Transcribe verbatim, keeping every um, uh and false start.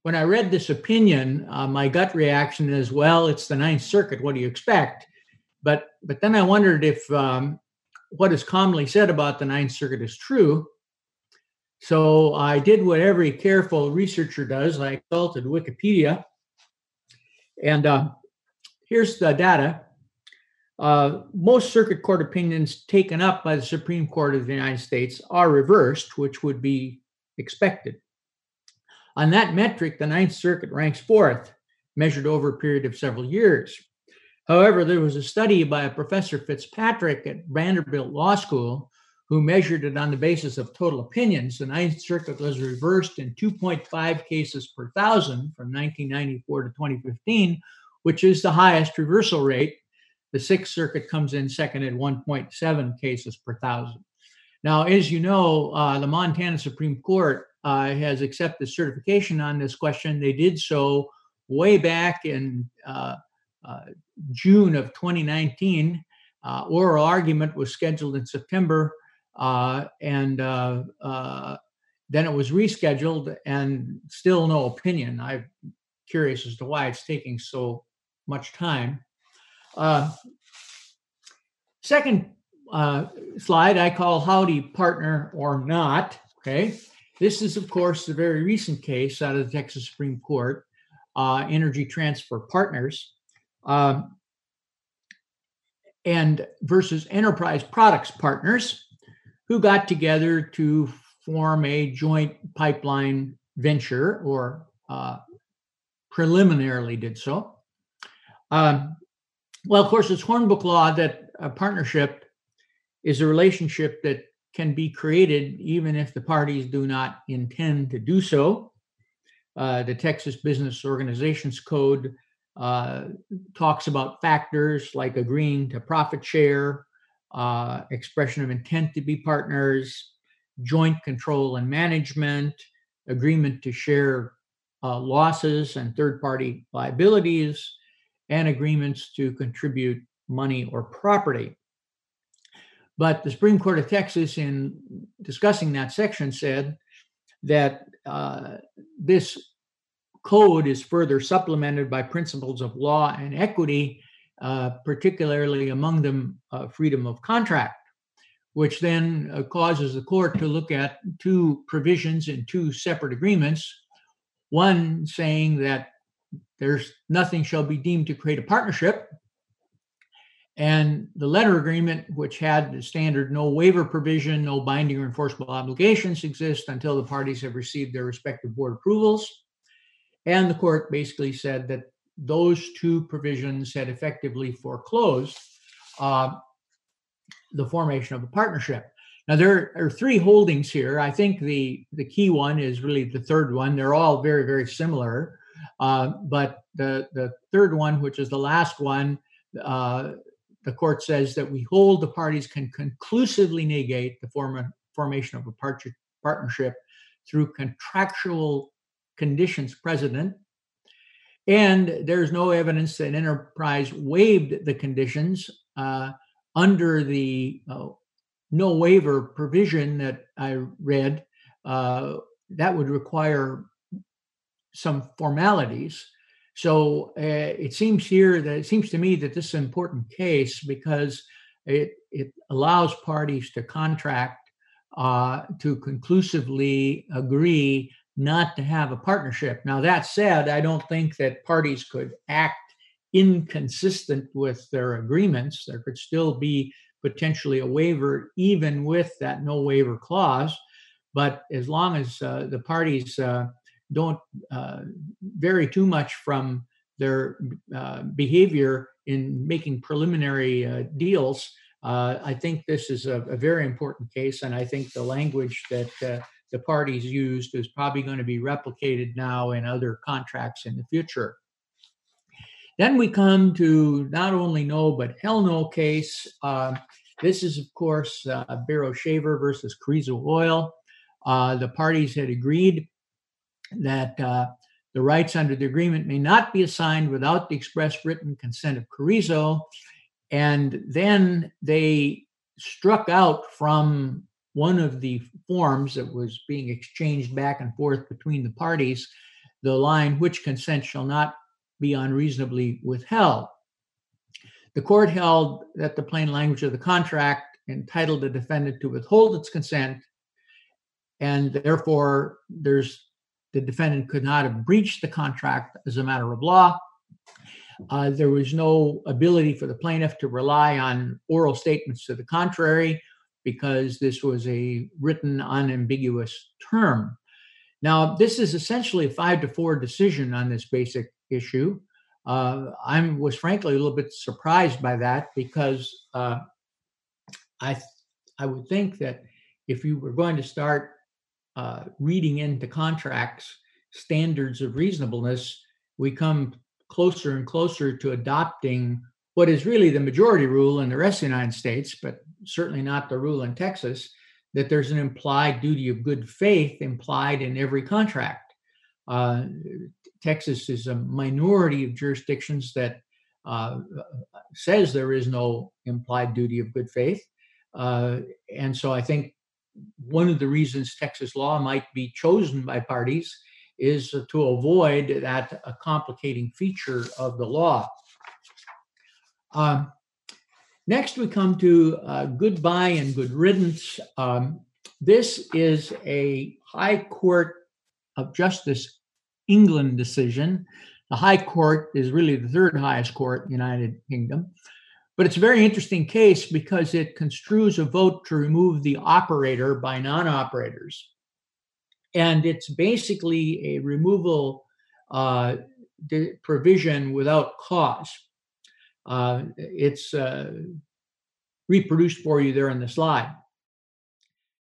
when I read this opinion, uh, my gut reaction is, well, it's the Ninth Circuit. What do you expect? But but then I wondered if um, what is commonly said about the Ninth Circuit is true. So I did what every careful researcher does. I consulted Wikipedia, and uh, here's the data. Uh, most circuit court opinions taken up by the Supreme Court of the United States are reversed, which would be expected. On that metric, the Ninth Circuit ranks fourth, measured over a period of several years. However, there was a study by a Professor Fitzpatrick at Vanderbilt Law School who measured it on the basis of total opinions. The Ninth Circuit was reversed in two point five cases per thousand from nineteen ninety-four to twenty fifteen, which is the highest reversal rate. The Sixth Circuit comes in second at one point seven cases per thousand. Now, as you know, uh, the Montana Supreme Court uh, has accepted certification on this question. They did so way back in uh, uh, June of twenty nineteen. Uh, oral argument was scheduled in September, uh, and uh, uh, then it was rescheduled, and still no opinion. I'm curious as to why it's taking so much time. Uh, second uh, slide I call Howdy Partner or Not. Okay, this is of course a very recent case out of the Texas Supreme Court, uh, Energy Transfer Partners, um, and versus Enterprise Products Partners, who got together to form a joint pipeline venture, or uh, preliminarily did so. Um, Well, of course, it's Hornbook law that a partnership is a relationship that can be created even if the parties do not intend to do so. Uh, the Texas Business Organizations Code uh, talks about factors like agreeing to profit share, uh, expression of intent to be partners, joint control and management, agreement to share uh, losses and third-party liabilities, and agreements to contribute money or property. But the Supreme Court of Texas, in discussing that section, said that uh, this code is further supplemented by principles of law and equity, uh, particularly among them uh, freedom of contract, which then uh, causes the court to look at two provisions in two separate agreements, one saying that there's nothing shall be deemed to create a partnership, and the letter agreement, which had the standard no waiver provision, no binding or enforceable obligations exist until the parties have received their respective board approvals. And the court basically said that those two provisions had effectively foreclosed uh, the formation of a partnership. Now, there are three holdings here. I think the, the key one is really the third one. They're all very, very similar. Uh, but the, the third one, which is the last one, uh, the court says that we hold the parties can conclusively negate the form, formation of a part, partnership through contractual conditions precedent. And there's no evidence that Enterprise waived the conditions uh, under the uh, no waiver provision that I read. Uh, that would require some formalities. So uh, it seems here that it seems to me that this is an important case because it it allows parties to contract uh, to conclusively agree not to have a partnership. Now, that said, I don't think that parties could act inconsistent with their agreements. There could still be potentially a waiver even with that no waiver clause. But as long as uh, the parties uh, don't uh, vary too much from their uh, behavior in making preliminary uh, deals, uh, I think this is a, a very important case. And I think the language that uh, the parties used is probably going to be replicated now in other contracts in the future. Then we come to not only no, but hell no case. Uh, this is, of course, uh, Barrow Shaver versus Carrizo Oil. Uh, the parties had agreed that uh, the rights under the agreement may not be assigned without the express written consent of Carrizo. And then they struck out from one of the forms that was being exchanged back and forth between the parties the line, which consent shall not be unreasonably withheld. The court held that the plain language of the contract entitled the defendant to withhold its consent, and therefore there's the defendant could not have breached the contract as a matter of law. Uh, there was no ability for the plaintiff to rely on oral statements to the contrary because this was a written, unambiguous term. Now, this is essentially a five to four decision on this basic issue. Uh, I was frankly a little bit surprised by that because uh, I I would think that if you were going to start uh, reading into contracts standards of reasonableness, we come closer and closer to adopting what is really the majority rule in the rest of the United States, but certainly not the rule in Texas, that there's an implied duty of good faith implied in every contract. Uh, Texas is a minority of jurisdictions that uh, says there is no implied duty of good faith. Uh, and so I think one of the reasons Texas law might be chosen by parties is to avoid that a complicating feature of the law. Um, next, we come to uh, goodbye and good riddance. Um, this is a High Court of Justice England decision. The High Court is really the third highest court in the United Kingdom. But it's a very interesting case because it construes a vote to remove the operator by non-operators. And it's basically a removal uh, provision without cause. Uh, it's uh, reproduced for you there on the slide.